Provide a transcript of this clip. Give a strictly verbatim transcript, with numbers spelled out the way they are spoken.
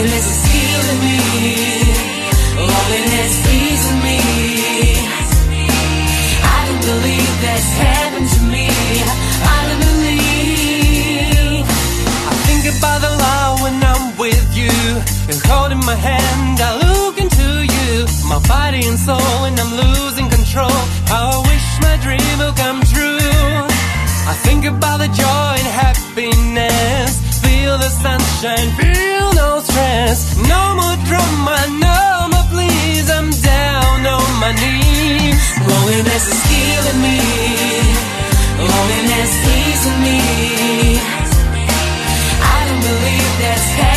Loneliness is killing me. Loneliness easing me. I don't believe that's happened to me. I don't believe. I think about the love when I'm with you. You're holding my hand, I look into you. My body and soul, and I'm losing control. How I wish my dream will come true. I think about the joy and happiness. Feel the sunshine, feel no stress. No more drama, no more please. I'm down on my knees. Loneliness is killing me. Loneliness easing me. I don't believe that's happening.